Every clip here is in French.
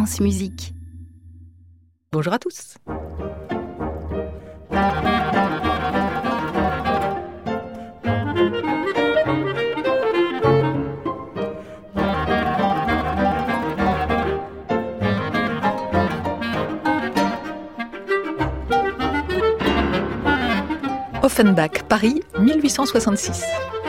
France Musique. Bonjour à tous. Offenbach, Paris, 1866.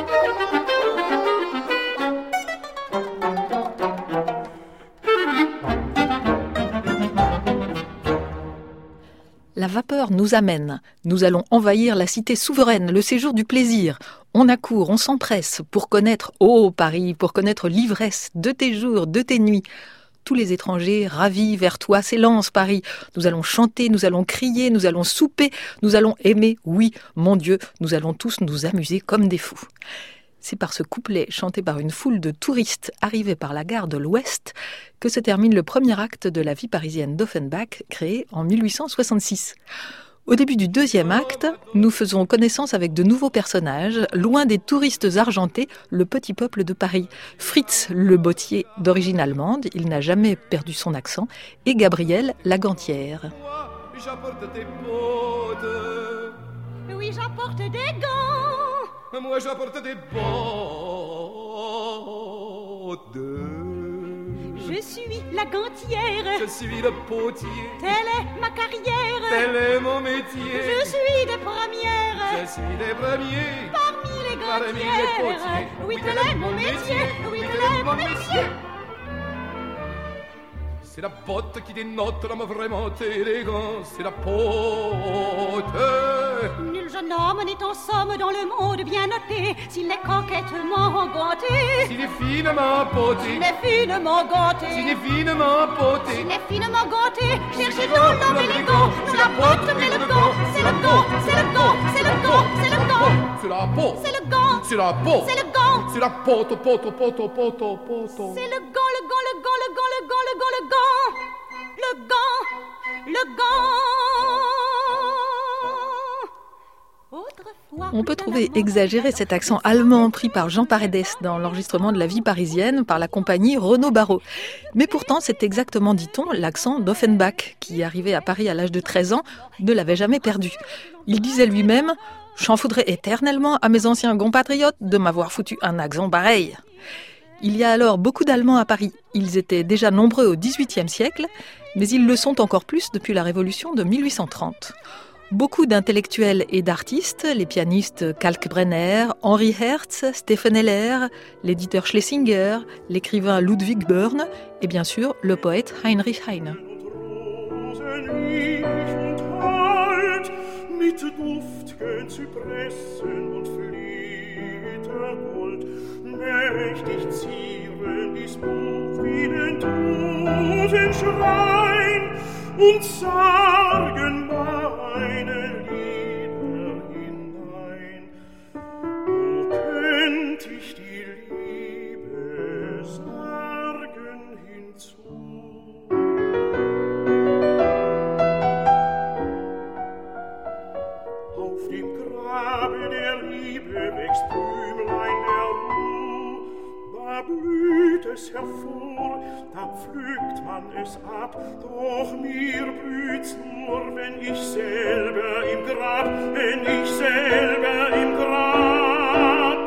La vapeur nous amène. Nous allons envahir la cité souveraine, le séjour du plaisir. On accourt, on s'empresse pour connaître, ô Paris, pour connaître l'ivresse de tes jours, de tes nuits. Tous les étrangers, ravis, vers toi s'élancent, Paris. Nous allons chanter, nous allons crier, nous allons souper, nous allons aimer. Oui, mon Dieu, nous allons tous nous amuser comme des fous. C'est par ce couplet chanté par une foule de touristes arrivés par la gare de l'Ouest que se termine le premier acte de la vie parisienne d'Offenbach, créé en 1866. Au début du deuxième acte, nous faisons connaissance avec de nouveaux personnages, loin des touristes argentés, le petit peuple de Paris. Fritz le bottier, d'origine allemande, il n'a jamais perdu son accent, et Gabrielle la gantière. J'apporte des bottes. Oui, j'apporte des gants. Moi, j'apporte des bottes. Je suis la gantière. Je suis le potier. Telle est ma carrière. Tel est mon métier. Je suis des premières. Je suis des premiers. Parmi les Parmi les gantières. potiers. Oui, tel est mon métier. Oui, tel est mon métier. C'est la botte qui dénote l'homme vraiment élégant. C'est la pote. Nul jeune homme n'est en somme dans le monde bien noté s'il est coquettement ganté. S'il est finement poté. S'il est finement ganté. S'il est finement poté. S'il est finement ganté. Cherchez donc l'homme élégant. C'est la botte mais le gant. C'est le gant. C'est le gant. C'est le gant. C'est le gant. C'est la peau. C'est le gant. C'est la peau. C'est le gant. C'est la poto. C'est le gant, le gant, le gant, le gant, le gant, le gant, le gant. Le gant, le gant. Autrefois, On peut trouver exagéré cet accent allemand pris par Jean Paredes dans l'enregistrement de La vie parisienne par la compagnie Renaud-Barrault. Mais pourtant, c'est exactement, dit-on, l'accent d'Offenbach, qui, arrivé à Paris à l'âge de 13 ans, ne l'avait jamais perdu. Il disait lui-même « J'en voudrais éternellement à mes anciens compatriotes de m'avoir foutu un accent pareil ». Il y a alors beaucoup d'Allemands à Paris. Ils étaient déjà nombreux au XVIIIe siècle, mais ils le sont encore plus depuis la Révolution de 1830. Beaucoup d'intellectuels et d'artistes, les pianistes Kalkbrenner, Henri Hertz, Stephen Heller, l'éditeur Schlesinger, l'écrivain Ludwig Börne et bien sûr le poète Heinrich Heine. Mit duft'gen Zypressen und Fledergold mächtig zieren dies Buch wie den Totenschrein und sagen meine Lieder hinein. Wo könnt ich die Liebe sagen hinzu? Auf dem Grabe der Liebe wächst Blümlein der Ruh. Da blüht es hervor, da pflückt man es ab. Doch mir blüht's nur, wenn ich selber im Grab, wenn ich selber im Grab.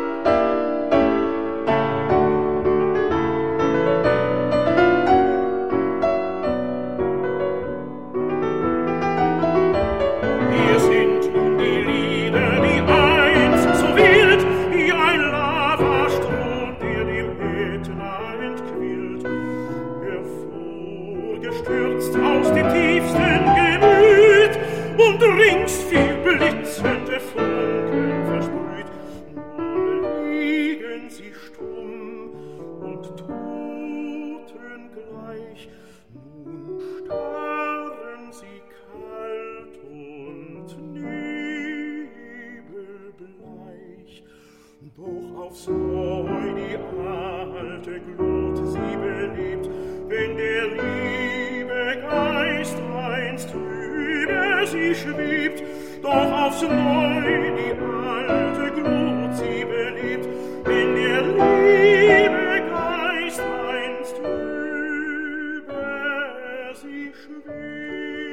Aus dem tiefsten Gemüt und rings viel blitzende Funken versprüht. Nun liegen sie stumm und totengleich, nun starren sie kalt und nebelbleich. Doch aufs Neu die alte Glut sie belebt, wenn der Liebe Geist einst über sie schwebt, doch aufs Neu die alte Glut sie belebt, wenn der Liebe Geist einst über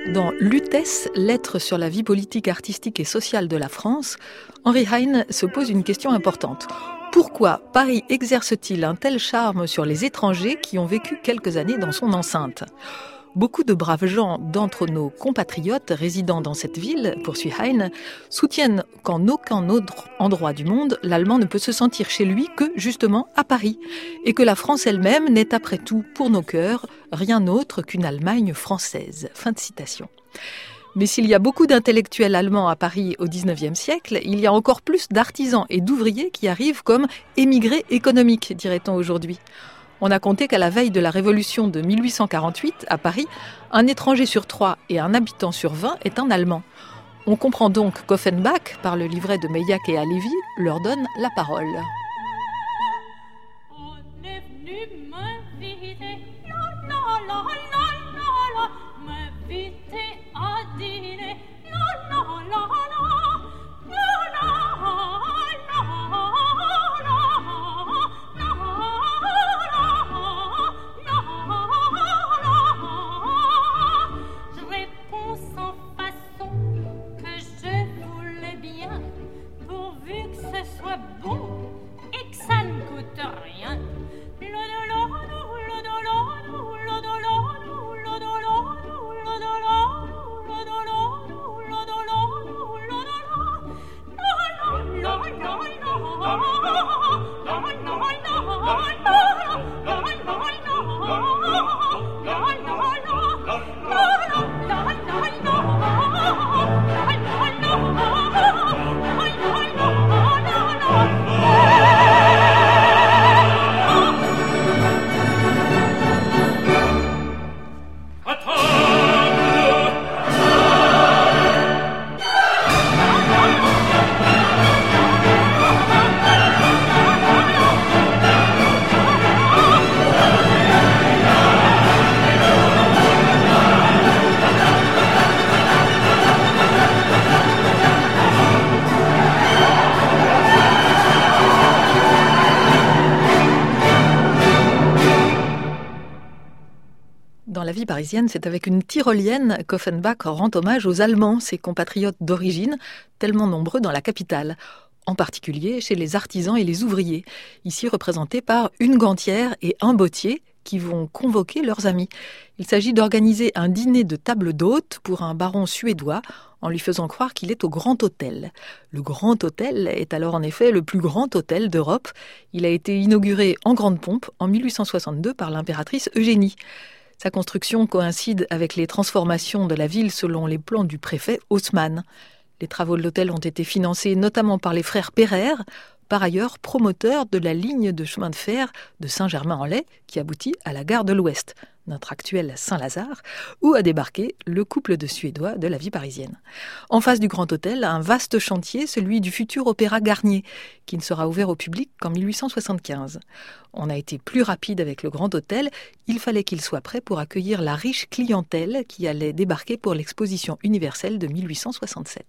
Dans Lutèce, lettre sur la vie politique, artistique et sociale de la France, Henri Heine se pose une question importante. Pourquoi Paris exerce-t-il un tel charme sur les étrangers qui ont vécu quelques années dans son enceinte ? Beaucoup de braves gens d'entre nos compatriotes résidant dans cette ville, poursuit Heine, soutiennent qu'en aucun autre endroit du monde, l'Allemand ne peut se sentir chez lui que, justement, à Paris, et que la France elle-même n'est après tout, pour nos cœurs, rien autre qu'une Allemagne française. Fin de citation. Mais s'il y a beaucoup d'intellectuels allemands à Paris au XIXe siècle, il y a encore plus d'artisans et d'ouvriers qui arrivent comme émigrés économiques, dirait-on aujourd'hui. On a compté qu'à la veille de la Révolution de 1848, à Paris, un étranger sur 3 et un habitant sur 20 est un Allemand. On comprend donc qu'Offenbach, par le livret de Meillac et Halévy, leur donne la parole. On est venu m'inviter, m'inviter à dîner, Dans la vie parisienne, c'est avec une tyrolienne qu'Offenbach rend hommage aux Allemands, ses compatriotes d'origine, tellement nombreux dans la capitale, en particulier chez les artisans et les ouvriers, ici représentés par une gantière et un bottier qui vont convoquer leurs amis. Il s'agit d'organiser un dîner de table d'hôtes pour un baron suédois, en lui faisant croire qu'il est au Grand Hôtel. Le Grand Hôtel est alors en effet le plus grand hôtel d'Europe. Il a été inauguré en grande pompe en 1862 par l'impératrice Eugénie. Sa construction coïncide avec les transformations de la ville selon les plans du préfet Haussmann. Les travaux de l'hôtel ont été financés notamment par les frères Pereire, par ailleurs promoteurs de la ligne de chemin de fer de Saint-Germain-en-Laye qui aboutit à la gare de l'Ouest, notre actuel Saint-Lazare, où a débarqué le couple de Suédois de la vie parisienne. En face du Grand Hôtel, un vaste chantier, celui du futur Opéra Garnier, qui ne sera ouvert au public qu'en 1875. On a été plus rapide avec le Grand Hôtel, il fallait qu'il soit prêt pour accueillir la riche clientèle qui allait débarquer pour l'exposition universelle de 1867.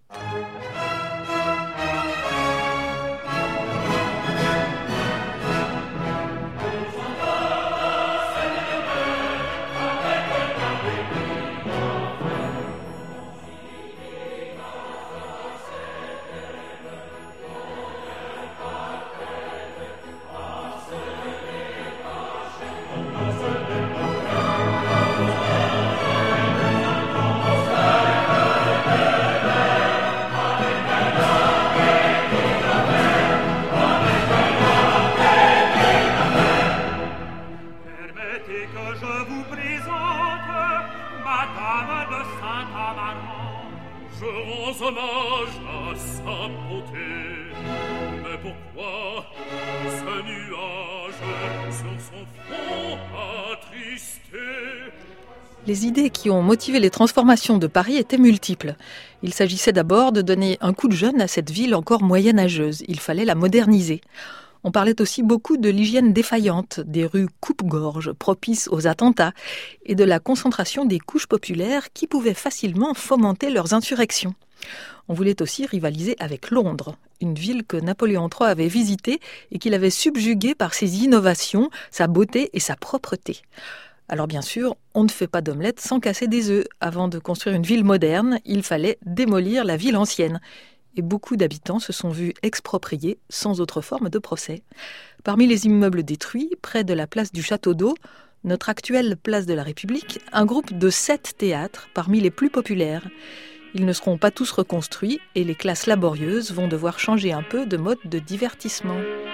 Je rends hommage à sa beauté. Mais pourquoi ce nuage sur son front attristé? Les idées qui ont motivé les transformations de Paris étaient multiples. Il s'agissait d'abord de donner un coup de jeune à cette ville encore moyenâgeuse. Il fallait la moderniser. On parlait aussi beaucoup de l'hygiène défaillante, des rues coupe-gorge propices aux attentats et de la concentration des couches populaires qui pouvaient facilement fomenter leurs insurrections. On voulait aussi rivaliser avec Londres, une ville que Napoléon III avait visitée et qu'il avait subjuguée par ses innovations, sa beauté et sa propreté. Alors bien sûr, on ne fait pas d'omelette sans casser des œufs. Avant de construire une ville moderne, il fallait démolir la ville ancienne. Et beaucoup d'habitants se sont vus expropriés sans autre forme de procès. Parmi les immeubles détruits, près de la place du Château d'Eau, notre actuelle place de la République, un groupe de 7 théâtres parmi les plus populaires. Ils ne seront pas tous reconstruits et les classes laborieuses vont devoir changer un peu de mode de divertissement.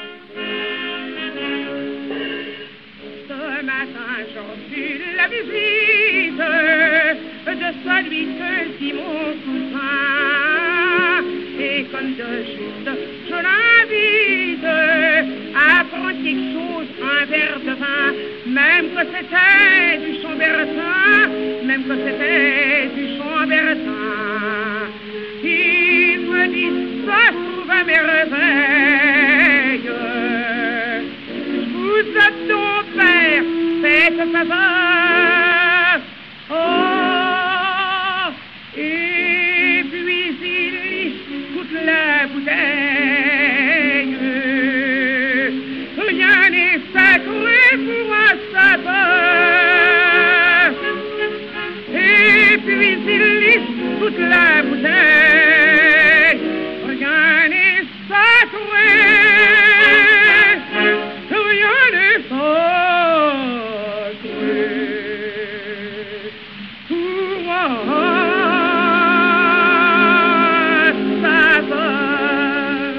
Ce matin, j'en suis la visite de celui que dit mon cousin. Et comme de juste, je l'invite à prendre quelque chose, un verre de vin, même que c'était du Chambertin, même que c'était du Chambertin. Il me dit, ça se trouve à merveille. Vous êtes ton père, faites faveur. Oh, et puis il lit toute la bouteille. Rien n'est sacré pour un sapeur. Et puis il lit toute la bouteille. Rien n'est sacré. Rien n'est sacré. Pour un sapeur.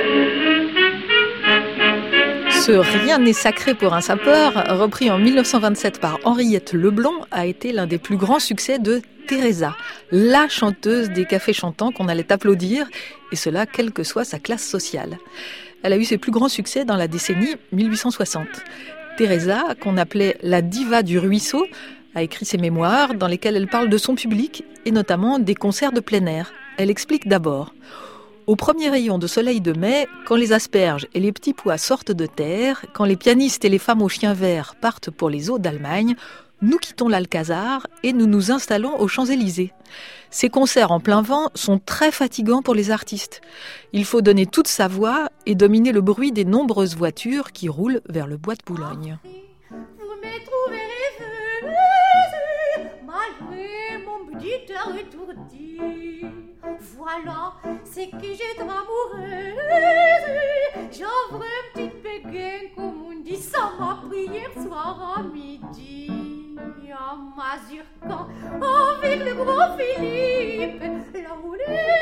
Ce « Rien n'est sacré pour un sapeur », repris en 1927 par Henriette Leblond, a été l'un des plus grands succès de Teresa, la chanteuse des cafés chantants qu'on allait applaudir, et cela quelle que soit sa classe sociale. Elle a eu ses plus grands succès dans la décennie 1860. Teresa, qu'on appelait la diva du ruisseau, a écrit ses mémoires dans lesquelles elle parle de son public et notamment des concerts de plein air. Elle explique d'abord: au premier rayon de soleil de mai, quand les asperges et les petits pois sortent de terre, quand les pianistes et les femmes aux chiens verts partent pour les eaux d'Allemagne, nous quittons l'Alcazar et nous nous installons aux Champs-Élysées. Ces concerts en plein vent sont très fatigants pour les artistes. Il faut donner toute sa voix et dominer le bruit des nombreuses voitures qui roulent vers le bois de Boulogne. Vous me trouverez venue, malgré mon petit air étourdi. Voilà, c'est que j'étais amoureuse. J'ouvre une petite béguine, comme on dit, ça m'a pris hier soir à midi. En mazurkant avec le gros Philippe, là où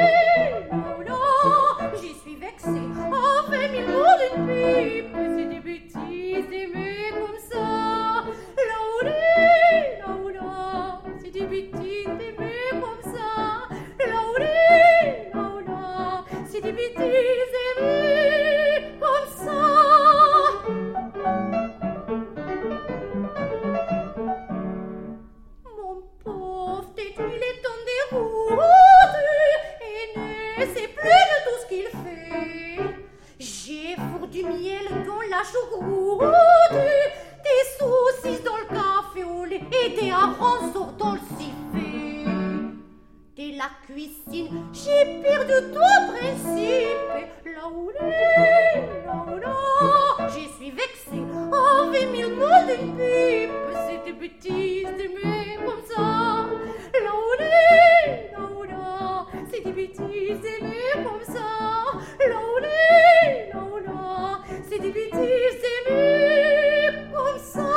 j'y suis vexée. En fait, mille mots d'une pipe, c'est des bêtises d'aimer comme ça. Là où c'est des bêtises d'aimer comme ça. Là où c'est des bêtises d'aimer comme ça. Il est en déroute et ne sait plus de tout ce qu'il fait. J'ai fourré du miel dans la choucroute, des saucisses dans le café au lait et des harengs dans le sifflet. Dès la cuisine, j'ai perdu tout principe. Là où j'y suis vexée. Avec mille mots d'une pipe, c'est des bêtises d'aimer comme ça. C'est des bêtises d'aimer comme ça. C'est des bêtises d'aimer comme ça.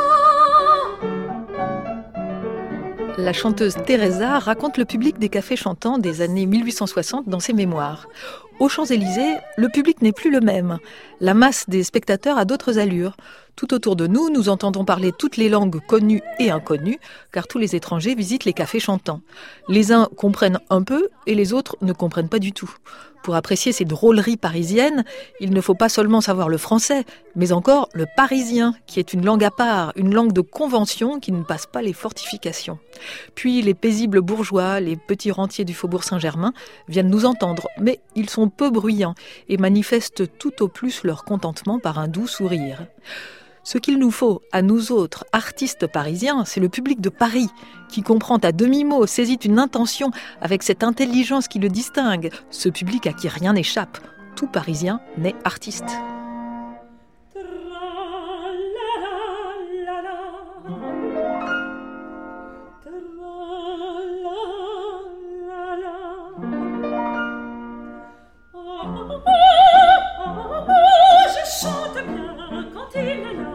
La chanteuse Teresa raconte le public des cafés chantants des années 1860 dans ses mémoires. Aux Champs-Élysées, le public n'est plus le même. La masse des spectateurs a d'autres allures. Tout autour de nous, nous entendons parler toutes les langues connues et inconnues, car tous les étrangers visitent les cafés chantants. Les uns comprennent un peu et les autres ne comprennent pas du tout. Pour apprécier ces drôleries parisiennes, il ne faut pas seulement savoir le français, mais encore le parisien, qui est une langue à part, une langue de convention qui ne passe pas les fortifications. Puis les paisibles bourgeois, les petits rentiers du faubourg Saint-Germain viennent nous entendre, mais ils sont peu bruyants et manifestent tout au plus leur contentement par un doux sourire. Ce qu'il nous faut, à nous autres, artistes parisiens, c'est le public de Paris, qui comprend à demi-mot, saisit une intention avec cette intelligence qui le distingue, ce public à qui rien n'échappe. Tout Parisien naît artiste. bien quand il est là.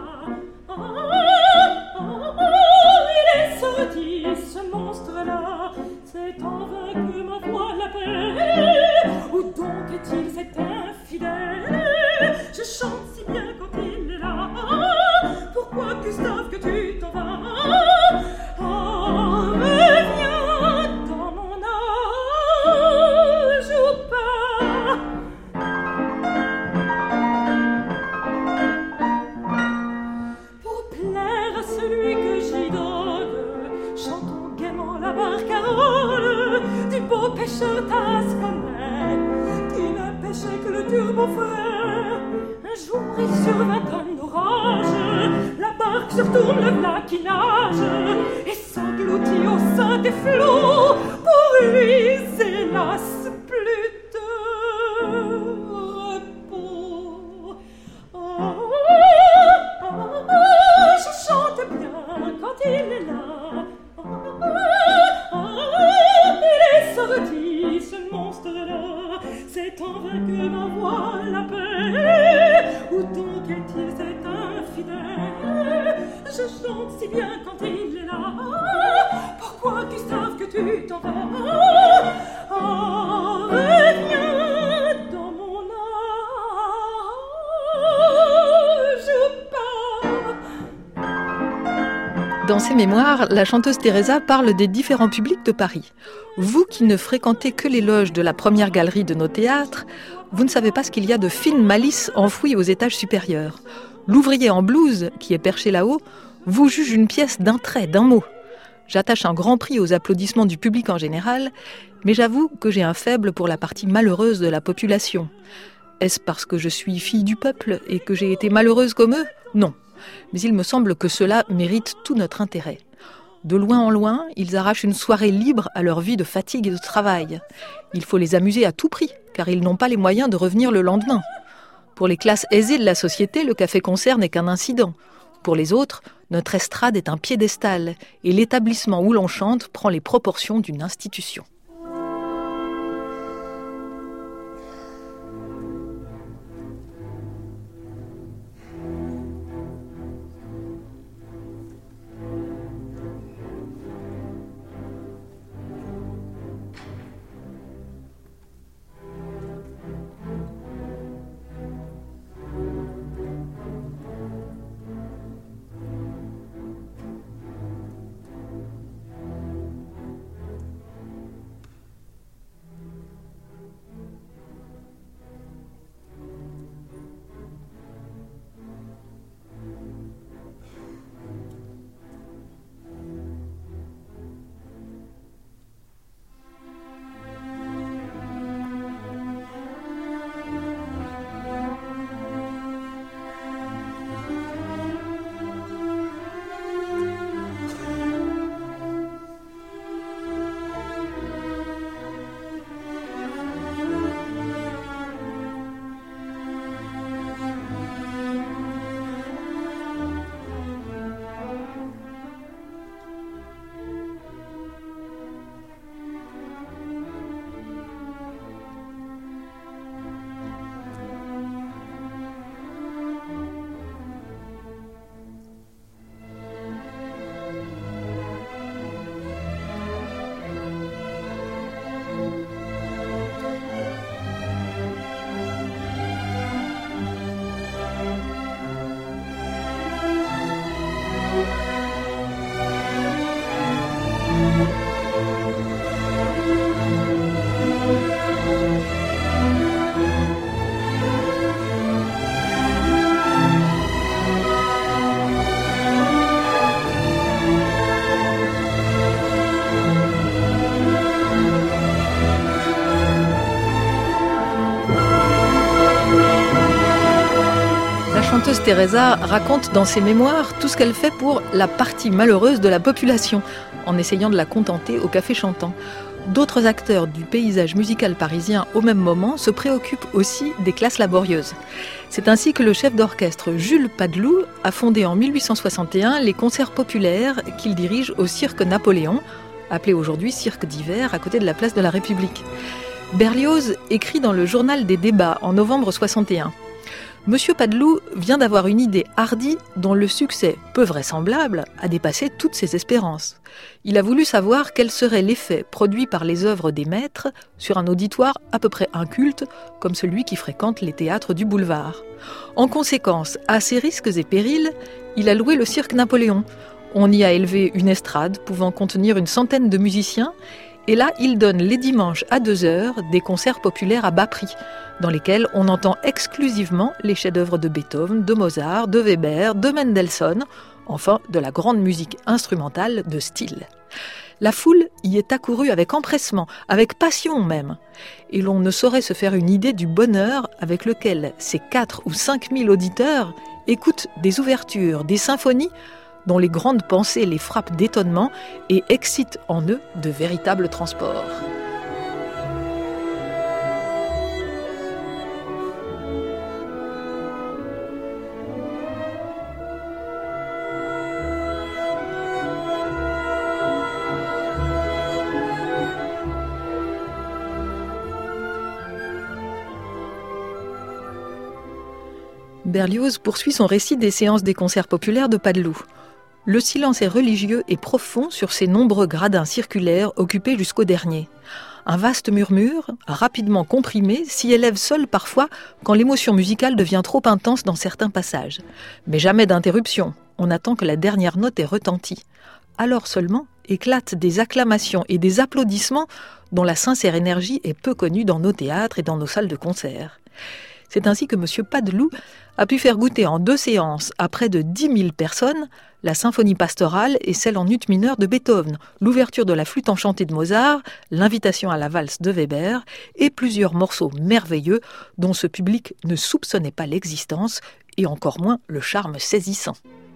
Il est sorti, ce monstre-là. C'est en vain que ma voix l'appelle. Où donc est-il cet infidèle? Je chante si bien quand il est là. Pourquoi, Gustave, que tu t'en vas? Reviens dans mon âge ou pas? Pour plaire à celui que j'idole, chantons gaiement la barcarolle du beau pêcheur Tasconais qui ne pêchait que le dur beau-frère. Un jour il survint un orage, la barque se retourne, le v'là qui nage et s'engloutit au sein des flots. Pour lui, hélas, plus de repos. Je chante bien quand il est là. Il est sorti, ce monstre-là. C'est en vain que ma voix l'appelle. Où donc est-il cet infidèle? Je chante si bien quand il est là. Pourquoi, Gustave, que tu t'en vas? Reviens dans mon âge ou pas? Dans ses mémoires, la chanteuse Teresa parle des différents publics de Paris. Vous qui ne fréquentez que les loges de la première galerie de nos théâtres, vous ne savez pas ce qu'il y a de fines malices enfouies aux étages supérieurs. L'ouvrier en blouse, qui est perché là-haut, vous juge une pièce d'un trait, d'un mot. J'attache un grand prix aux applaudissements du public en général, mais j'avoue que j'ai un faible pour la partie malheureuse de la population. Est-ce parce que je suis fille du peuple et que j'ai été malheureuse comme eux? Non. Mais il me semble que cela mérite tout notre intérêt. De loin en loin, ils arrachent une soirée libre à leur vie de fatigue et de travail. Il faut les amuser à tout prix, car ils n'ont pas les moyens de revenir le lendemain. Pour les classes aisées de la société, le café-concert n'est qu'un incident. Pour les autres, notre estrade est un piédestal, et l'établissement où l'on chante prend les proportions d'une institution. La chanteuse Teresa raconte dans ses mémoires tout ce qu'elle fait pour la partie malheureuse de la population, en essayant de la contenter au café chantant. D'autres acteurs du paysage musical parisien au même moment se préoccupent aussi des classes laborieuses. C'est ainsi que le chef d'orchestre Jules Padeloup a fondé en 1861 les concerts populaires qu'il dirige au Cirque Napoléon, appelé aujourd'hui Cirque d'hiver, à côté de la place de la République. Berlioz écrit dans le Journal des débats en novembre 61. Monsieur Padeloup vient d'avoir une idée hardie dont le succès, peu vraisemblable, a dépassé toutes ses espérances. Il a voulu savoir quel serait l'effet produit par les œuvres des maîtres sur un auditoire à peu près inculte, comme celui qui fréquente les théâtres du boulevard. En conséquence, à ses risques et périls, il a loué le cirque Napoléon. On y a élevé une estrade pouvant contenir une centaine de musiciens, et là, il donne les dimanches à 2h des concerts populaires à bas prix, dans lesquels on entend exclusivement les chefs-d'œuvre de Beethoven, de Mozart, de Weber, de Mendelssohn, enfin de la grande musique instrumentale de style. La foule y est accourue avec empressement, avec passion même, et l'on ne saurait se faire une idée du bonheur avec lequel ces 4 ou 5 000 auditeurs écoutent des ouvertures, des symphonies, dont les grandes pensées les frappent d'étonnement et excitent en eux de véritables transports. Berlioz poursuit son récit des séances des concerts populaires de Padeloup. Le silence est religieux et profond sur ces nombreux gradins circulaires occupés jusqu'au dernier. Un vaste murmure, rapidement comprimé, s'y élève seul parfois quand l'émotion musicale devient trop intense dans certains passages. Mais jamais d'interruption, on attend que la dernière note ait retenti. Alors seulement éclatent des acclamations et des applaudissements dont la sincère énergie est peu connue dans nos théâtres et dans nos salles de concert. C'est ainsi que M. Padeloup a pu faire goûter en 2 séances à près de 10 000 personnes la symphonie pastorale et celle en ut mineur de Beethoven, l'ouverture de la flûte enchantée de Mozart, l'invitation à la valse de Weber et plusieurs morceaux merveilleux dont ce public ne soupçonnait pas l'existence et encore moins le charme saisissant.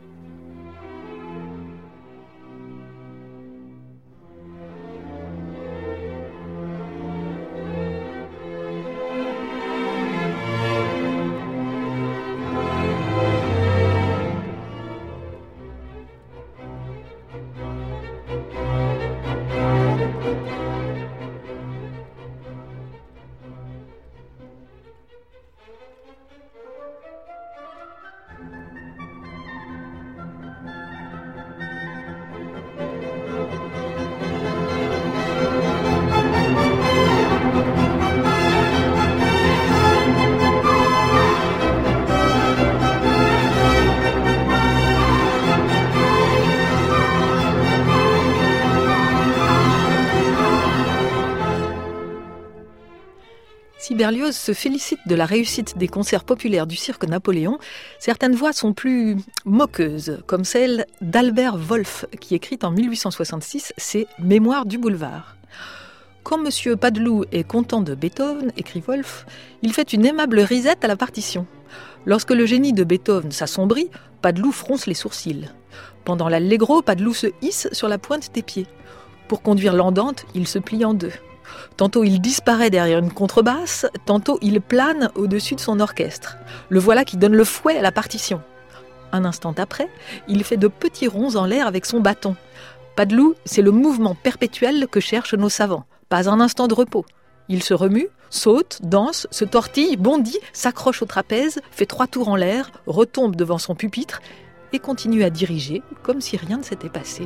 Si Berlioz se félicite de la réussite des concerts populaires du cirque Napoléon, certaines voix sont plus moqueuses, comme celle d'Albert Wolff, qui écrit en 1866 ses « Mémoires du boulevard ». Quand M. Padeloup est content de Beethoven, écrit Wolff, il fait une aimable risette à la partition. Lorsque le génie de Beethoven s'assombrit, Padeloup fronce les sourcils. Pendant l'allegro, Padeloup se hisse sur la pointe des pieds. Pour conduire l'andante, il se plie en 2. Tantôt il disparaît derrière une contrebasse, tantôt il plane au-dessus de son orchestre. Le voilà qui donne le fouet à la partition. Un instant après, il fait de petits ronds en l'air avec son bâton. Padeloup, c'est le mouvement perpétuel que cherchent nos savants. Pas un instant de repos. Il se remue, saute, danse, se tortille, bondit, s'accroche au trapèze, fait 3 tours en l'air, retombe devant son pupitre et continue à diriger comme si rien ne s'était passé.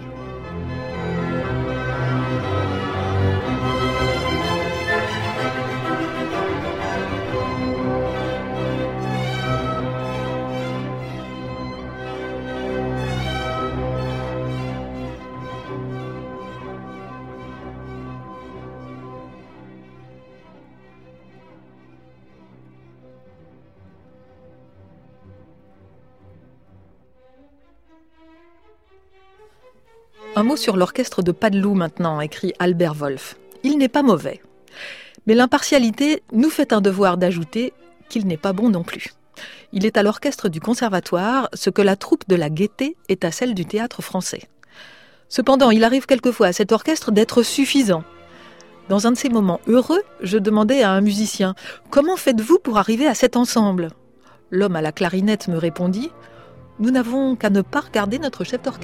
Un mot sur l'orchestre de Padeloup maintenant, écrit Albert Wolff. Il n'est pas mauvais. Mais l'impartialité nous fait un devoir d'ajouter qu'il n'est pas bon non plus. Il est à l'orchestre du Conservatoire ce que la troupe de la Gaîté est à celle du Théâtre Français. Cependant, il arrive quelquefois à cet orchestre d'être suffisant. Dans un de ces moments heureux, je demandais à un musicien « Comment faites-vous pour arriver à cet ensemble ?» L'homme à la clarinette me répondit « Nous n'avons qu'à ne pas regarder notre chef d'orchestre. »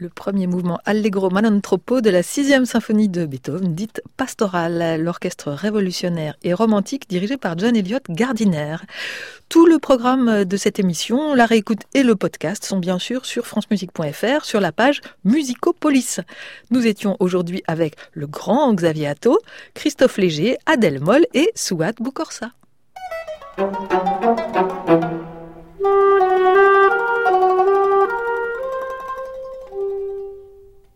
Le premier mouvement Allegro man troppo de la 6e symphonie de Beethoven, dite pastorale, l'orchestre révolutionnaire et romantique dirigé par John Eliot Gardiner. Tout le programme de cette émission, la réécoute et le podcast sont bien sûr sur francemusique.fr sur la page Musicopolis. Nous étions aujourd'hui avec le grand Xavier Atto, Christophe Léger, Adèle Moll et Souad Boukorsa.